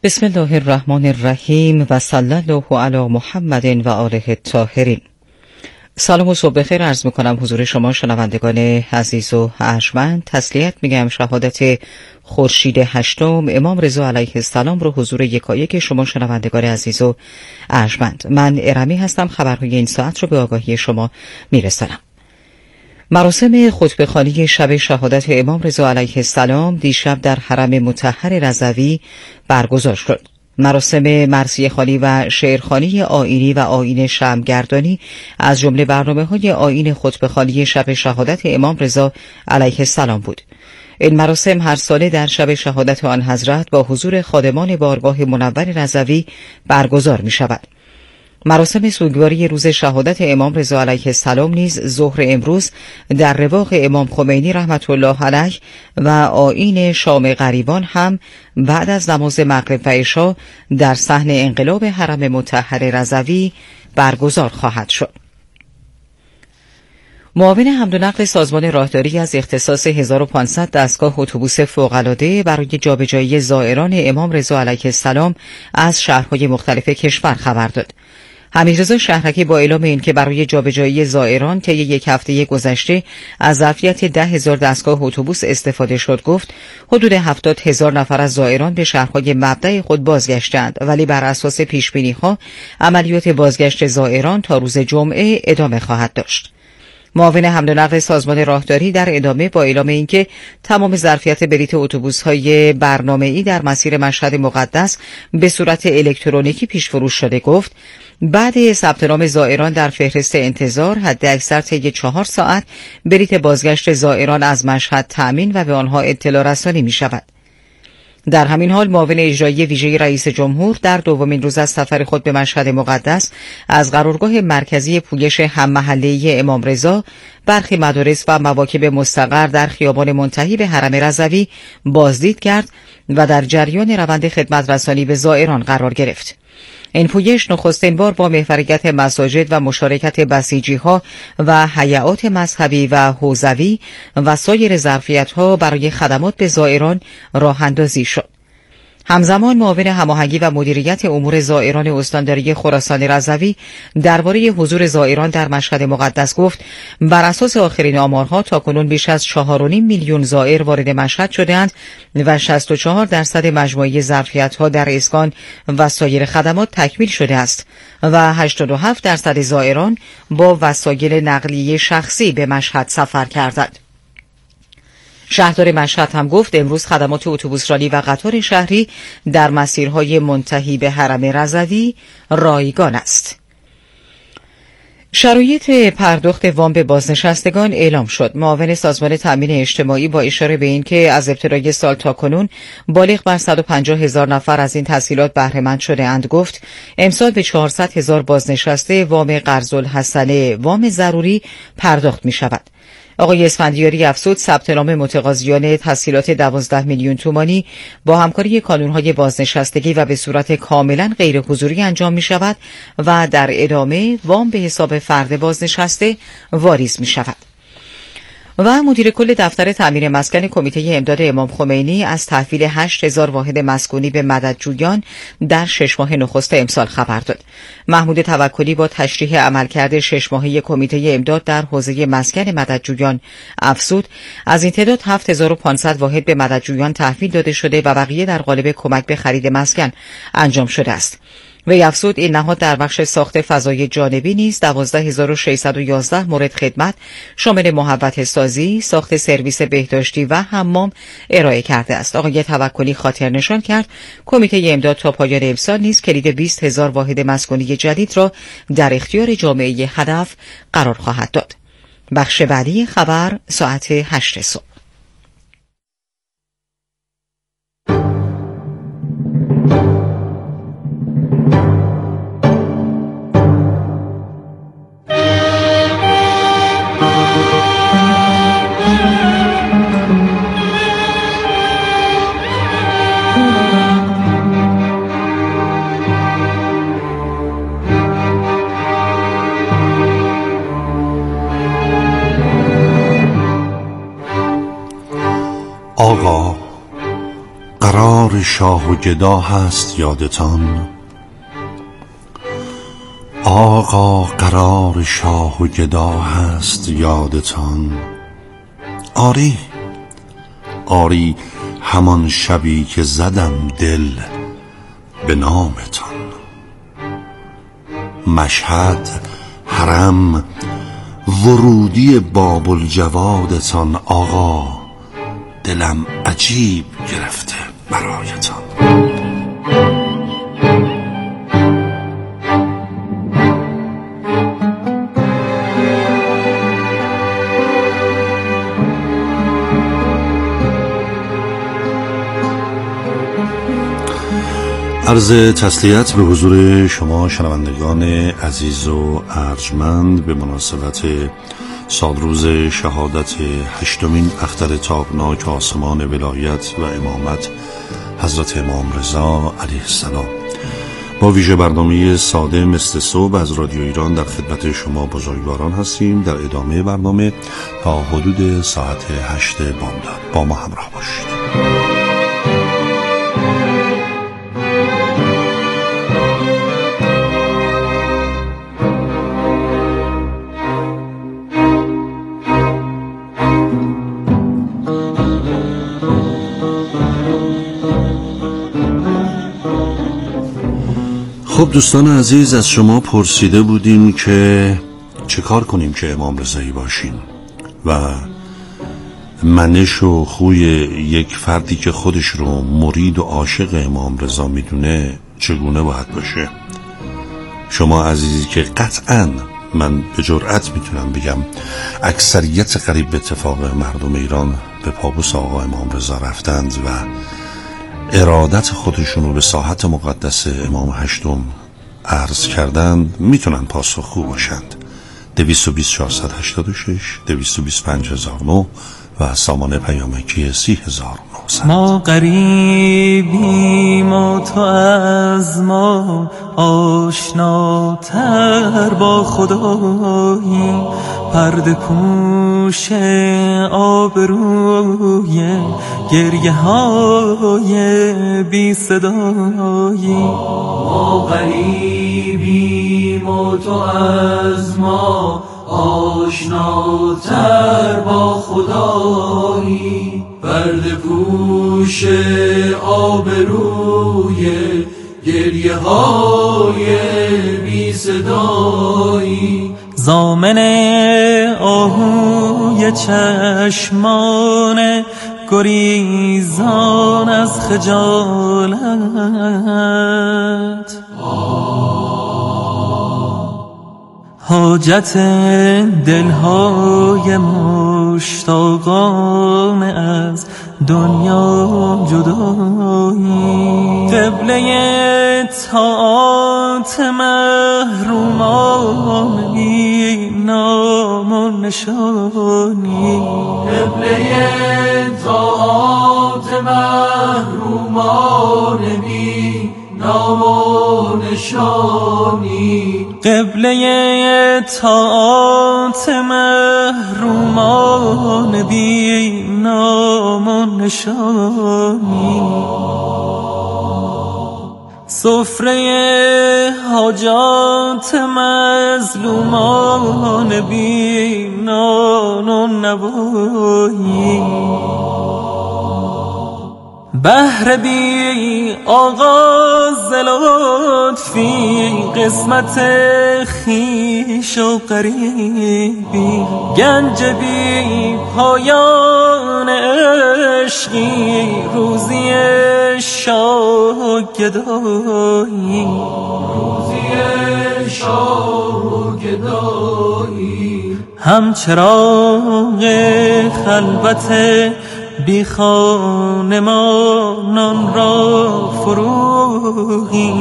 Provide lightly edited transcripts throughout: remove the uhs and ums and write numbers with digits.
بسم الله الرحمن الرحیم و صلی الله علی محمد و آله الطاهرین. سلام و صبح بخیر عرض میکنم حضور شما شنوندگان عزیز و ارجمند. تسلیت میگم شهادت خورشید هشتم امام رضا علیه السلام رو حضور یکایک شما شنوندگان عزیز و ارجمند. من ارمی هستم. خبرهای این ساعت رو به آگاهی شما میرسانم. مراسم خطبه خوانی شب شهادت امام رضا علیه السلام دیشب در حرم مطهر رضوی برگزار شد. مراسم مرثیه خوانی و شعرخوانی آیینی و آیین شمعگردانی از جمله برنامه‌های آیین خطبه خوانی شب شهادت امام رضا علیه السلام بود. این مراسم هر ساله در شب شهادت آن حضرت با حضور خادمان بارگاه منور رضوی برگزار می شود. مراسم سوگواری روز شهادت امام رضا علیه السلام نیز ظهر امروز در رواق امام خمینی رحمت الله علیه و آیین شام غریبان هم بعد از نماز مغرب و عشا در صحن انقلاب حرم مطهر رضوی برگزار خواهد شد. معاون حمل و نقل سازمان راهداری از اختصاص 1500 دستگاه اتوبوس فوق‌العاده برای جابجایی زائران امام رضا علیه السلام از شهرهای مختلف کشور خبر داد. حمیدرضا شهرکی با اعلام اینکه برای جابجایی زائران طی یک هفته گذشته از ظرفیت 10,000 دستگاه اتوبوس استفاده شد گفت حدود 70,000 نفر از زائران به شهرهای مبدأ خود بازگشتند، ولی بر اساس پیش‌بینی‌ها عملیات بازگشت زائران تا روز جمعه ادامه خواهد داشت. معاون حمل و نقل سازمان راهداری در ادامه با اعلام اینکه تمام ظرفیت بلیت اتوبوس‌های برنامه‌ای در مسیر مشهد مقدس به صورت الکترونیکی پیش فروش شده گفت بعد ثبت نام زائران در فهرست انتظار حداکثر طی 4 ساعت بلیت بازگشت زائران از مشهد تأمین و به آنها اطلاع رسانی می شود. در همین حال معاون اجرایی ویژه رئیس جمهور در دومین روز از سفر خود به مشهد مقدس از قرارگاه مرکزی پویش هممحله‌ای امام رضا برخی مدارس و مواکب مستقر در خیابان منتهی به حرم رضوی بازدید کرد و در جریان روند خدمت رسانی به زائران قرار گرفت. این پویش نخستین بار با محوریت مساجد و مشارکت بسیجی‌ها و هیئات مذهبی و حوزوی و سایر ظرفیت‌ها برای خدمات به زائران راه‌اندازی شد. همزمان معاون هماهنگی و مدیریت امور زائران استانداری خراسان رضوی درباره حضور زائران در مشهد مقدس گفت بر اساس آخرین آمارها تاکنون بیش از 4.5 میلیون زائر وارد مشهد شده‌اند و 64% مجموعه ظرفیت‌ها در اسکان و سایر خدمات تکمیل شده است و 87% زائران با وسایل نقلیه شخصی به مشهد سفر کردند. شهردار مشهد هم گفت امروز خدمات اتوبوسرانی و قطار شهری در مسیرهای منتهی به حرم رضوی رایگان است. شرایط پرداخت وام به بازنشستگان اعلام شد. معاون سازمان تأمین اجتماعی با اشاره به اینکه از ابتدای سال تاکنون بالغ بر 150,000 نفر از این تسهیلات بهره مند شده اند گفت امسال به 400,000 بازنشسته وام قرض الحسنه وام ضروری پرداخت می شود. آقای اسفندیاری افزود ثبت نام متقاضیان تسهیلات 12 میلیون تومانی با همکاری کانون‌های بازنشستگی و به صورت کاملا غیر حضوری انجام می شود و در ادامه وام به حساب فرد بازنشسته واریز می شود. و مدیر کل دفتر تأمین مسکن کمیته امداد امام خمینی از تحویل 8,000 واحد مسکونی به مددجویان در 6 ماه نخست امسال خبر داد. محمود توکلی با تشریح عملکرد 6 ماهه کمیته امداد در حوزه مسکن مددجویان افزود از این تعداد 7,500 واحد به مددجویان تحویل داده شده و بقیه در قالب کمک به خرید مسکن انجام شده است. وی افزود این نهاد در بخش ساخت فضای جانبی نیز 12,611 مورد خدمت شامل محوطه سازی، ساخت سرویس بهداشتی و حمام ارائه کرده است. آقای توکلی خاطر نشان کرد کمیته امداد تا پایان امسال نیز کلید 20,000 واحد مسکونی جدید را در اختیار جامعه هدف قرار خواهد داد. بخش بعدی خبر ساعت 8 صبح. آقا قرار شاه و گدا هست یادتان؟ آقا قرار شاه و گدا هست یادتان؟ آری آری همان شبی که زدم دل به نامتان. مشهد، حرم، ورودی باب الجوادتان. آقا دلم عجیب گرفته برایتان. عرض تسلیت به حضور شما شنوندگان عزیز و ارجمند به مناسبت سالروز شهادت 8مین اختر تابناک آسمان ولایت و امامت حضرت امام رضا علیه السلام. با ویژه برنامه ساده مثل صبح از رادیو ایران در خدمت شما بزرگواران هستیم. در ادامه برنامه تا حدود ساعت 8 بامداد با ما همراه باشید. خب دوستان عزیز، از شما پرسیده بودیم که چه کار کنیم که امام رضایی باشیم و منش و خوی یک فردی که خودش رو مرید و عاشق امام رضا میدونه چگونه باید باشه. شما عزیزی که قطعاً من به جرئت میتونم بگم اکثریت قریب به اتفاق مردم ایران به پابوس آقا امام رضا رفتند و ارادت خودشون رو به ساحت مقدس امام هشتم عرض کردند، میتونن پاسخگو باشند. 220 486 225 009 و سامانه پیامکی 30900. ما غریبیم و تو از ما آشناتر با خدایی، پرده پوش آبروی گریه های بی صدایی. ما غریبیم و تو از ما آشناتر با خدایی، پرده پوش آبروی گریه های بی صدایی. زامن آهوی چشمان گریزان از خجالت، حاجت دلهای مشتاقان از دنیا جدایی. قبله طاعات محرومان بی نام و نشانی، قبله طاعات محرومان بی نام و نشانی. قبله طاعات محرومان بی نام و نشانی. سفره حاجات مظلومان بی نان و نوایی. بهر بی آغاز لطفی قسمت خویش و قریبی، گنج بی پایان عشقی روزی شاه و گدایی. روزی شاه و گدایی. همچراغ خلوت بی خانمانان را فروغی،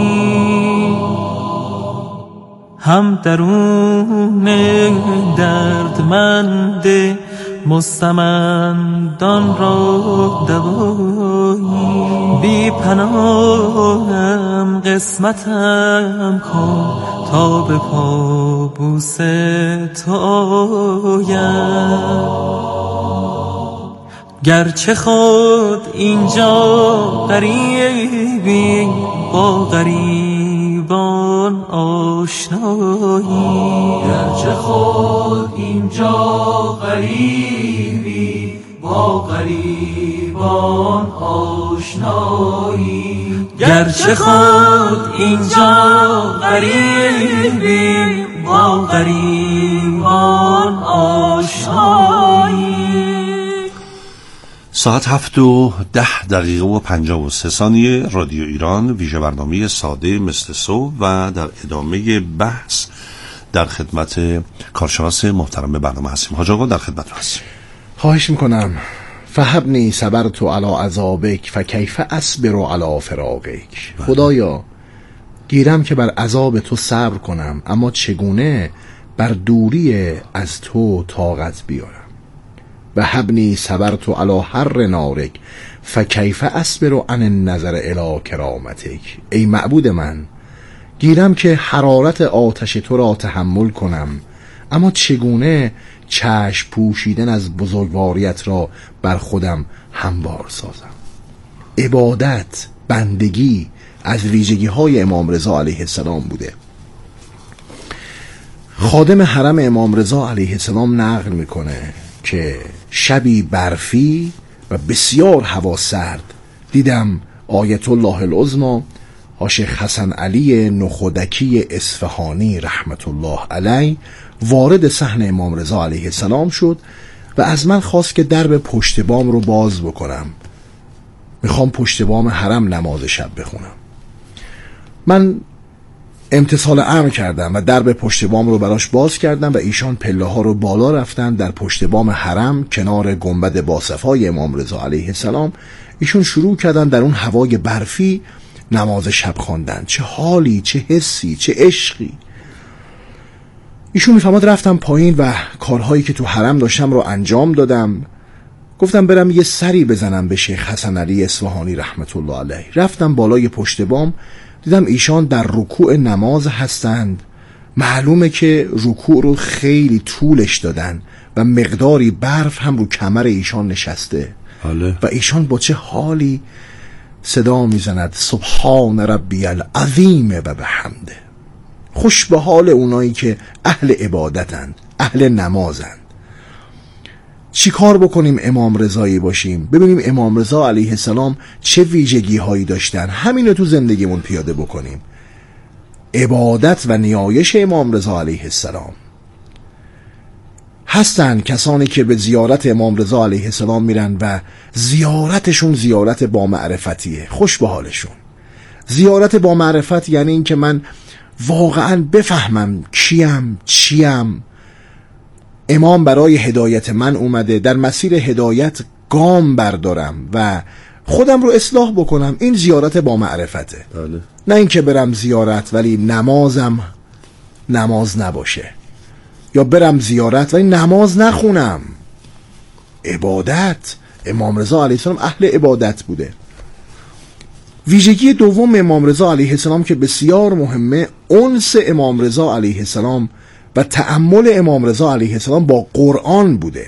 هم درون دردمند مستمندان را دوایی. بی پناهم قسمتم کن تا به پابوس تو آیم. گرچه خود اینجا غریبی با غریبان آشنایی، گرچه خود اینجا غریبی با غریبان آشنایی، گرچه خود اینجا غریبی با غریبان آشنایی. ساعت 7:10 رادیو ایران، ویژه برنامه ساده مثل صبح و در ادامه بحث در خدمت کارشناس محترم برنامه هستیم. حاج آقا در خدمت هستیم. خواهش میکنم. فهبنی صبرت علی عذابک فکیف اصبر علی فراقک. خدایا گیرم که بر عذاب تو صبر کنم، اما چگونه بر دوری از تو طاقت بیارم. و هبنی صبرت علی حر نارک فکیف اصبر عن النظر الی کرامتک. ای معبود من، گیرم که حرارت آتش تو را تحمل کنم، اما چگونه چشم پوشیدن از بزرگواریت را بر خودم هموار سازم. عبادت، بندگی از ویژگی های امام رضا علیه السلام بوده. خادم حرم امام رضا علیه السلام نقل میکنه که شبی برفی و بسیار هوا سرد دیدم آیت الله العظمی شیخ حسن علی نخودکی اصفهانی رحمت الله علیه وارد صحن امام رضا علیه السلام شد و از من خواست که درب پشت بام رو باز بکنم. میخوام پشت بام حرم نماز شب بخونم. من امتثال امر کردم و درب پشت بام رو براش باز کردم و ایشان پله ها رو بالا رفتن. در پشت بام حرم کنار گنبد باصفای امام رضا علیه السلام ایشون شروع کردن در اون هوای برفی نماز شب خواندن. چه حالی، چه حسی، چه عشقی. ایشون میفهمد رفتم پایین و کارهایی که تو حرم داشتم رو انجام دادم. گفتم برم یه سری بزنم به شیخ حسن علی اصفهانی رحمت الله علیه. رفتم بالای پشت بام، دیدم ایشان در رکوع نماز هستند. معلومه که رکوع رو خیلی طولش دادن و مقداری برف هم رو کمر ایشان نشسته. و ایشان با چه حالی صدا میزند سبحان ربی العظیم و بحمده. خوش به حال اونایی که اهل عبادتند، اهل نمازند. چی کار بکنیم امام رضایی باشیم؟ ببینیم امام رضا علیه السلام چه ویژگی هایی داشتن، همین رو تو زندگیمون پیاده بکنیم. عبادت و نیایش امام رضا علیه السلام. هستن کسانی که به زیارت امام رضا علیه السلام میرن و زیارتشون زیارت با معرفتیه. خوش به حالشون. زیارت با معرفت یعنی این که من واقعا بفهمم کیم، چیم. امام برای هدایت من اومده، در مسیر هدایت گام بردارم و خودم رو اصلاح بکنم. این زیارت با معرفته. نه این که برم زیارت ولی نمازم نماز نباشه، یا برم زیارت ولی نماز نخونم. عبادت. امام رضا علیه السلام اهل عبادت بوده. ویژگی دوم امام رضا علیه السلام که بسیار مهمه، انس امام رضا علیه السلام و تأمل امام رضا علیه السلام با قرآن بوده.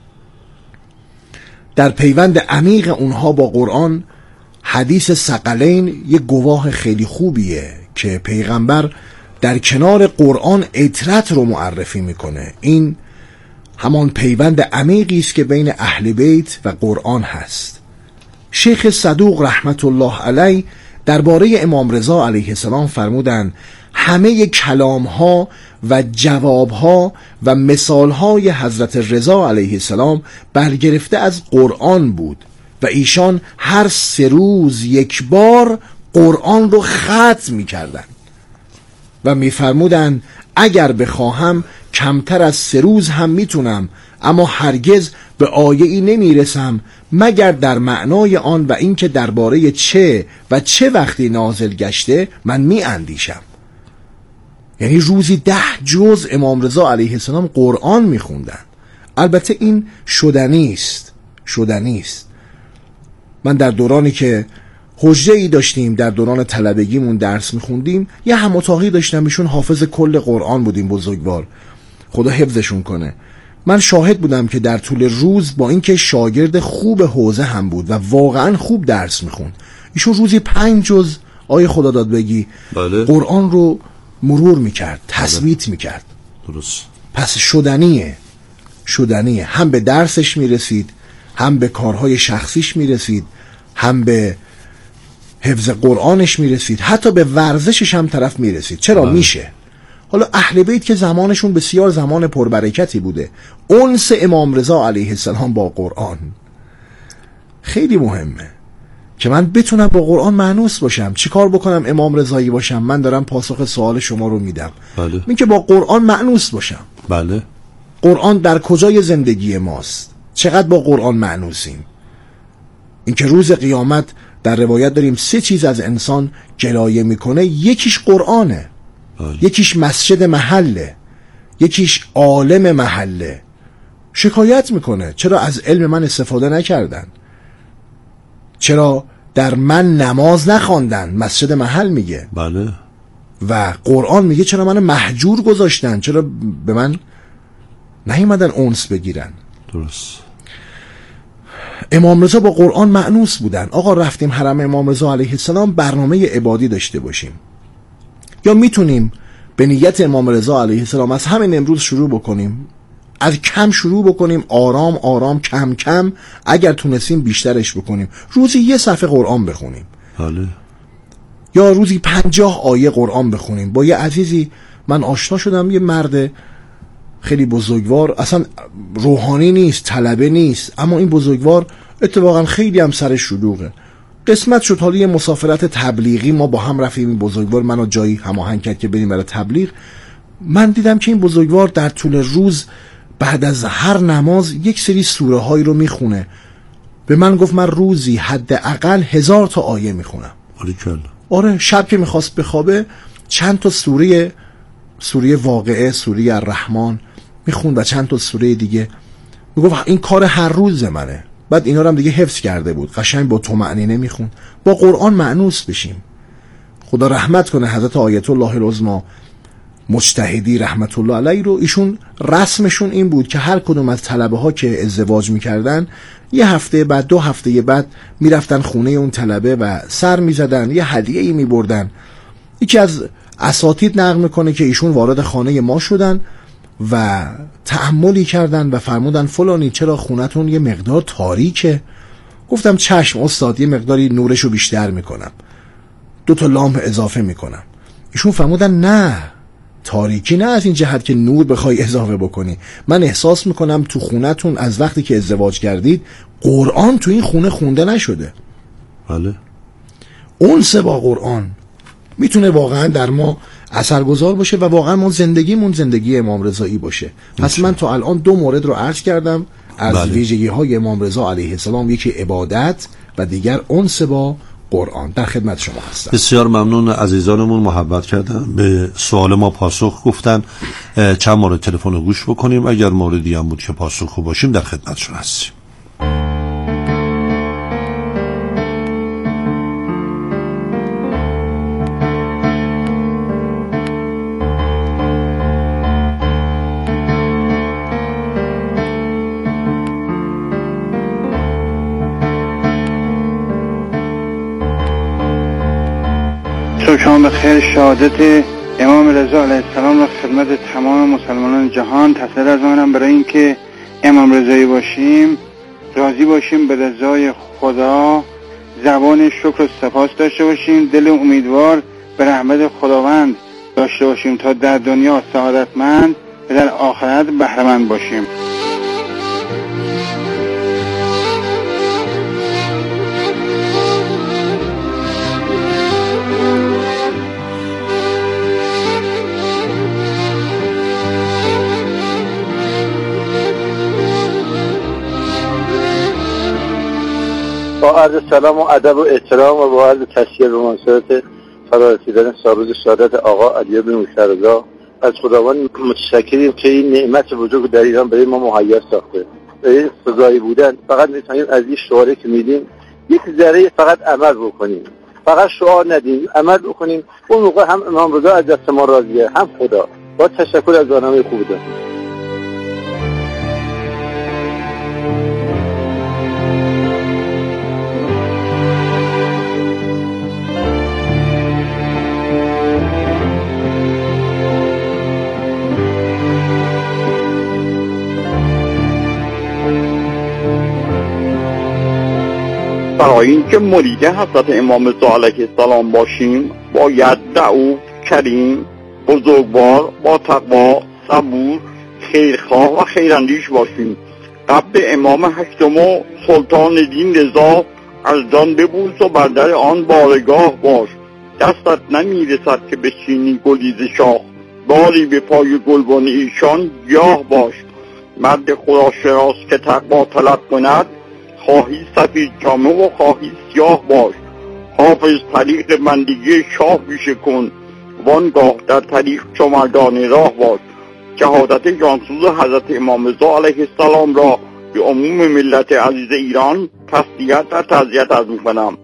در پیوند عمیق اونها با قرآن، حدیث ثقلین یک گواه خیلی خوبیه که پیغمبر در کنار قرآن عطرت رو معرفی میکنه. این همان پیوند عمیقی است که بین اهل بیت و قرآن هست. شیخ صدوق رحمت الله علیه درباره امام رضا علیه السلام فرمودند همه کلام ها و جواب ها و مثال های حضرت رضا علیه السلام برگرفته از قرآن بود و ایشان هر 3 روز یک بار قرآن رو ختم می کردن و می فرمودن اگر بخواهم کمتر از 3 روز هم میتونم، اما هرگز به آیه ای نمیرسم مگر در معنای آن و اینکه درباره چه و چه وقتی نازل گشته من می اندیشم. یعنی روزی 10 جز امام رضا علیه السلام قرآن می خوندن. البته این شدنی است. من در دورانی که حجره ای داشتیم، در دوران طلبگیمون درس می خوندیم، یه هم اتاقی داشتم، ایشون حافظ کل قرآن بودیم، بزرگوار، خدا حفظشون کنه. من شاهد بودم که در طول روز با اینکه شاگرد خوب حوزه هم بود و واقعا خوب درس میخوند، ایشون روزی 5 جز آیه خدا داد بگی بله. قرآن رو مرور میکرد، تثبیت میکرد. درست. پس شدنیه هم به درسش میرسید، هم به کارهای شخصیش میرسید، هم به حفظ قرآنش میرسید، حتی به ورزشش هم طرف میرسید. چرا میشه؟ حالا اهل بیت که زمانشون بسیار زمان پربرکتی بوده، انس امام رضا علیه السلام با قرآن خیلی مهمه که من بتونم با قرآن مانوس باشم. چی کار بکنم امام رضایی باشم؟ من دارم پاسخ سوال شما رو میدم. بله. این که با قرآن مانوس باشم. بله. قرآن در کجای زندگی ماست؟ چقدر با قرآن مانوسیم؟ این که روز قیامت در روایت داریم 3 چیز از انسان جلایه میکنه، یکیش قرآنه، یکیش مسجد محله، یکیش عالم محله. شکایت میکنه چرا از علم من استفاده نکردن، چرا در من نماز نخواندن. مسجد محل میگه. بله. و قرآن میگه چرا من مهجور گذاشتن، چرا به من نیومدن انس بگیرن. درست. امام رضا با قرآن مأنوس بودن. آقا رفتیم حرم امام رضا علیه السلام، برنامه عبادی داشته باشیم، یا میتونیم به نیت امام رضا علیه السلام از همین امروز شروع بکنیم، از کم شروع بکنیم، آرام آرام کم کم، اگر تونستیم بیشترش بکنیم. روزی 1 صفحه قرآن بخونیم. بله. یا روزی 50 آیه قرآن بخونیم. با یه عزیزی من آشنا شدم، یه مرد خیلی بزرگوار، اصلا روحانی نیست، طلبه نیست، اما این بزرگوار اتفاقا خیلی هم سرش شلوغه. قسمت شد حالا یه مسافرت تبلیغی، ما با هم رفتیم. این بزرگوار منو جایی هماهنگ کرد که بریم برای تبلیغ. من دیدم که این بزرگوار در طول روز بعد از هر نماز 1 سری سوره هایی رو میخونه. به من گفت من روزی حداقل 1000 تا آیه میخونم. آره، شب که میخواست بخوابه چند تا سوره واقعه، سوره الرحمن میخوند و چند تا سوره دیگه. میگفت این کار هر روز منه. بعد اینا رو هم دیگه حفظ کرده بود، قشنگ با طمأنینه میخوند. با قرآن مأنوس بشیم. خدا رحمت کنه حضرت آیت الله العظما مجتهدی رحمت الله علیه رو. ایشون رسمشون این بود که هر کدوم از طلبه ها که ازدواج میکردن 1 هفته بعد 2 هفته بعد میرفتن خونه اون طلبه و سر میزدن، یه هدیه‌ای میبردن. یکی از اساتید نقل میکنه که ایشون وارد خانه ما شدن و تأملی کردن و فرمودن فلانی چرا خونتون یه مقدار تاریکه؟ گفتم چشم استاد، یه مقداری نورشو بیشتر میکنم، 2 تا لامپ اضافه میکنم. ایشون فرمودن نه، تاریکی نه از این جهت که نور بخوای اضافه بکنی. من احساس میکنم تو خونتون از وقتی که ازدواج کردید قرآن تو این خونه خونده نشده. بله. انس با قرآن میتونه واقعا در ما اثرگذار باشه و واقعا ما زندگیمون زندگی امام رضایی باشه. پس من تا الان 2 مورد رو عرض کردم از ویژگی های امام رضا علیه السلام، یکی عبادت و دیگر انس با قرآن. در خدمت شما هستم. بسیار ممنون. عزیزانمون محبت کردن، به سوال ما پاسخ گفتن. چند مورد تلفن رو گوش بکنیم، اگر موردی هم بود که پاسخ باشیم در خدمتشون هستیم. شام بخیر. شهادت امام رضا علیه السلام را خدمت تمام مسلمانان جهان تسلیت ارزانم برای اینکه امام رضایی باشیم، راضی باشیم به رضای خدا، زبان شکر و سپاس داشته باشیم، دل امیدوار به رحمت خداوند داشته باشیم تا در دنیا سعادتمند و در آخرت بهره‌مند باشیم. با عرض سلام و ادب و احترام و با عرض تشکیل به مناسبت فرارسیدن سالروز شهادت آقا علی بن موسی رضا از خداوند متشکریم که این نعمت بزرگ در ایران برای ما مهیا ساخته. برای فضایی بودن فقط میتونیم از این شعاری که میدیم یک ذره فقط عمل بکنیم، فقط شعار ندیم، عمل بکنیم. اون موقع هم امام رضا از دست ما راضیه، هم خدا. با تشکر از برنامه خوب داریم. برای اینکه مرید حضرت امام رضا علیه السلام باشیم باید رؤوف، کریم، بزرگوار، با تقوا، صبور، خیرخواه و خیراندیش باشیم. قبل امام هشتم و سلطان دین رضا از جان ببوس و بر در آن بارگاه باش. دستت نمیرسد که بچینی گلیز شاخ، باری به پای گلبن ایشان گیاه باش. مرد خدا شناس که تقوا طلب کند، خواهی سفید جامه و خواهی سیاه باش. حافظ طریق بندگی شاه پیشه کن، وانگاه در طریق چو مردان راه باش. شهادت جانسوز حضرت امام رضا علیه السلام را به عموم ملت عزیز ایران تسلیت و تعزیت عرض می‌کنم.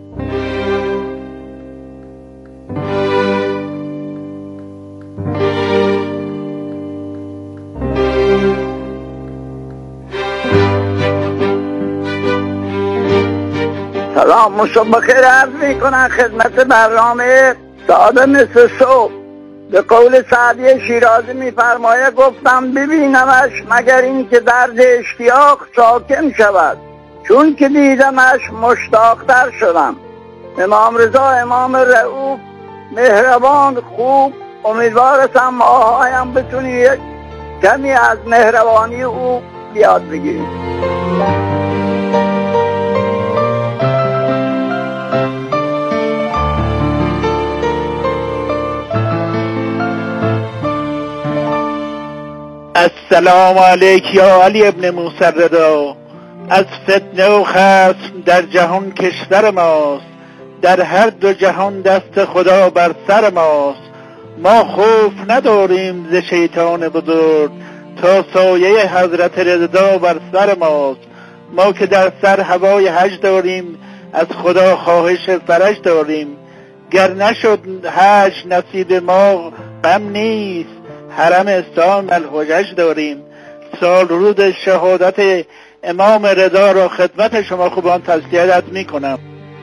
سلام و صبح بخیر عرض میکنم خدمت برنامه ساده مثل صبح. به قول سعدی شیرازی میفرماید گفتم ببینمش مگر این که درد اشتیاق ساکن شود، چون که دیدمش مشتاقتر شدم. امام رضا امام رؤوف، مهربان، خوب. امیدوارم ماهایم بتونی یک کمی از مهربانی او بیاد بگیریم. السلام علیک یا علی ابن موسی رضا. از فتنه و خصم در جهان کشور ماست، در هر دو جهان دست خدا بر سر ماست. ما خوف نداریم ز شیطان بزرگ، تا سایه حضرت رضا بر سر ماست. ما که در سر هوای حج داریم، از خدا خواهش فرج داریم. گر نشد حج نصیب ما غم نیست، حرم اسلام الحجج داریم. سال رود شهادت امام رضا را خدمت شما خوبان تسلیت می کنم.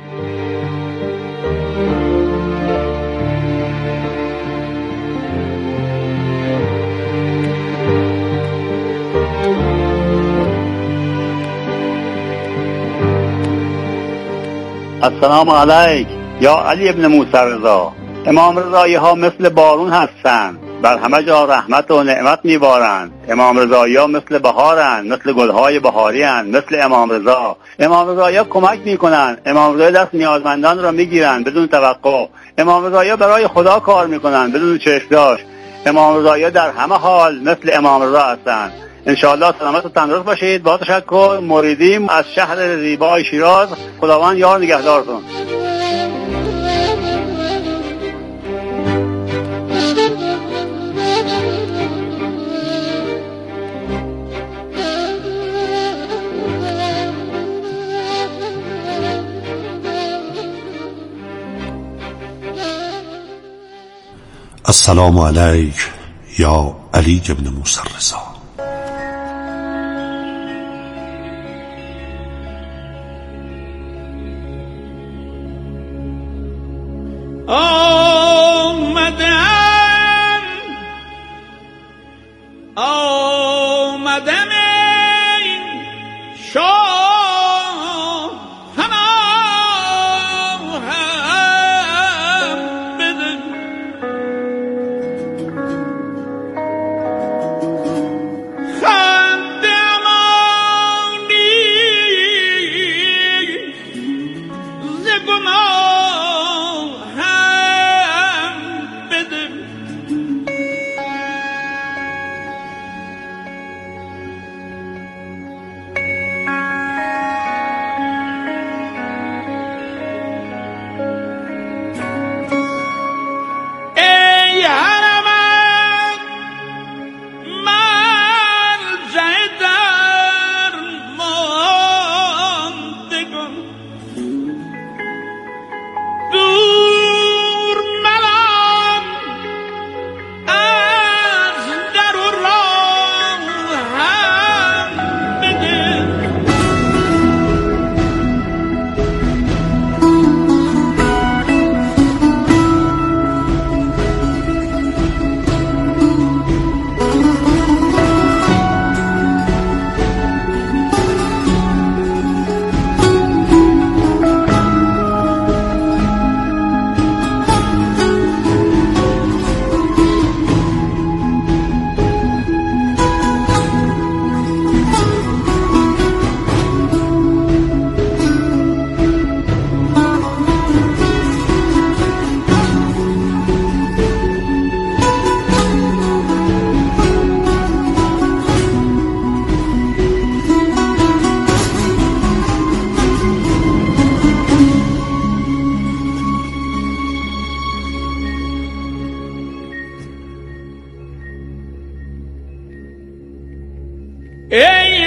السلام علیک یا علی ابن موسی رضا. امام رضایی ها مثل بارون هستند، بر همه جا رحمت و نعمت میبارند. امام رضایی ها مثل بهارند، مثل گلهای بهاریند، مثل امام رضا. امام رضایی ها کمک میکنند، امام رضایی دست نیازمندان را میگیرند بدون توقع. امام رضایی ها برای خدا کار میکنند بدون چشم‌داشت. امام رضایی ها در همه حال مثل امام رضا هستند. انشاءالله سلامت و تندرست باشید. با تشکر، مریدیم از شهر زیبای شیراز. خداوند یار نگهدارتون. السلام علیک یا علی ابن موسی رضا. آمدم شاه پناهم بده، خنده امانی ز گناهم بده.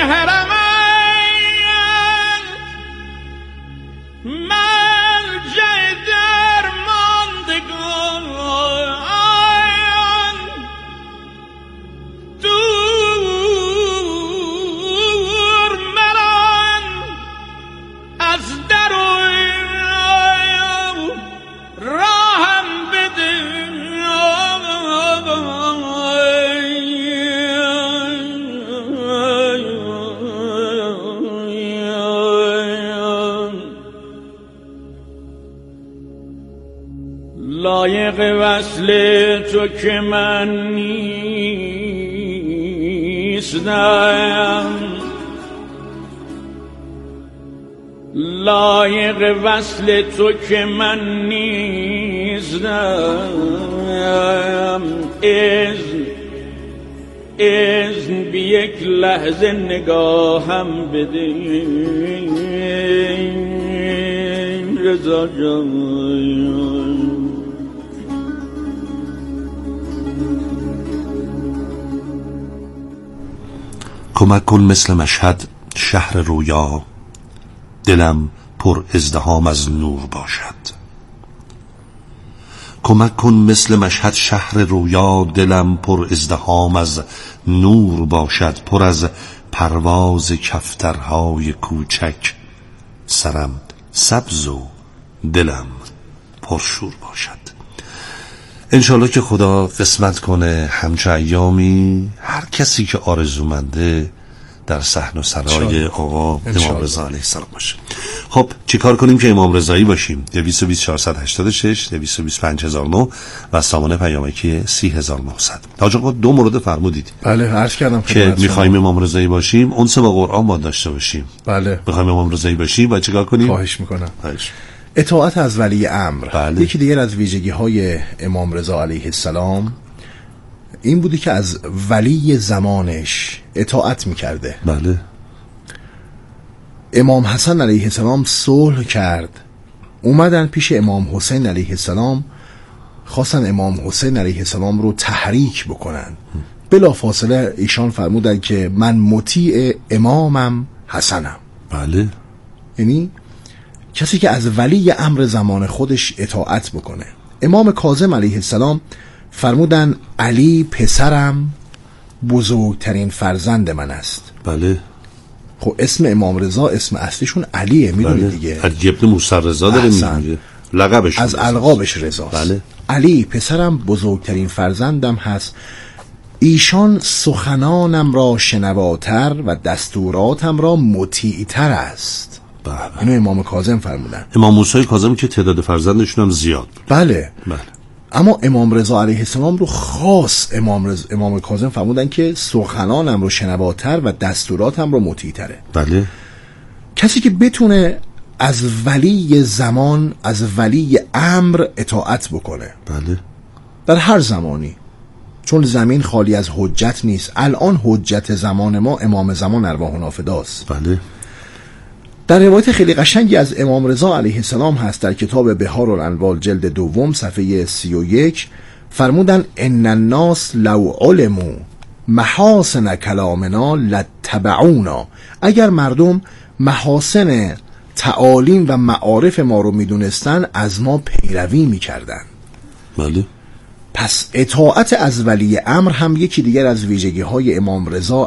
لایق وصل تو که من نیستم، لایق وصل تو که من نیستم. اذن بی یک لحظه نگاهم بده رضا جان. کمک کن مثل مشهد شهر رویا، دلم پر ازدحام از نور باشد. کمک کن مثل مشهد شهر رویا، دلم پر ازدحام از نور باشد. پر از پرواز کفترهای کوچک، سرم سبز و دلم پرشور باشد. انشالله که خدا قسمت کنه همچه ایامی هر کسی که آرزومنده در صحن و سرای آقا امام رضا علیه السلام باشه. خب چیکار کنیم که امام رضایی باشیم؟ 22486 225009 و سامان پیامکی 30900. حاج آقا دو مورد فرمودید. بله عرض کردم که میخوایم امام رضایی باشیم، انس با قرآن باید داشته باشیم. بله میخوایم امام رضایی باشیم و چیکار کنیم؟ خواهش میکنم. اطاعت از ولی امر. بله. یکی دیگر از ویژگی های امام رضا علیه السلام این بودی که از ولی زمانش اطاعت میکرده. بله. امام حسن علیه السلام صلح کرد، اومدن پیش امام حسین علیه السلام، خواستن امام حسین علیه السلام رو تحریک بکنن. بلا فاصله ایشان فرمودن که من مطیع امامم حسنم. بله. یعنی کسی که از ولی امر زمان خودش اطاعت بکنه. امام کاظم علیه السلام فرمودن علی پسرم بزرگترین فرزند من است. بله. خب اسم امام رضا اسم اصلیشون علیه، میدونید بله. دیگه. علی ابن موسی رضا داره میگه، لقبش از القابش رضاست. بله. علی پسرم بزرگترین فرزندم هست، ایشان سخنانم را شنواتر و دستوراتم را مطیعتر است. بله. اینو امام کاظم فرمودن. امام موسی کاظم که تعداد فرزندشون هم زیاد. بله. بله. اما امام رضا علیه السلام رو خاص امام کاظم فرمودن که سخنانم رو شنواتر و دستوراتم رو مطیعتره. بله. کسی که بتونه از ولی زمان، از ولی امر اطاعت بکنه. بله. در هر زمانی، چون زمین خالی از حجت نیست. الان حجت زمان ما امام زمان ارواحنا فداست. بله. در روایت خیلی قشنگی از امام رضا علیه السلام هست در کتاب بهار الانوار جلد دوم صفحه 31 فرمودن ان الناس لو علموا محاسن کلامنا لاتبعونا. اگر مردم محاسن تعالیم و معارف ما رو میدونستن از ما پیروی میکردن. بله. پس اطاعت از ولی امر هم یکی دیگر از ویژگی های امام رضا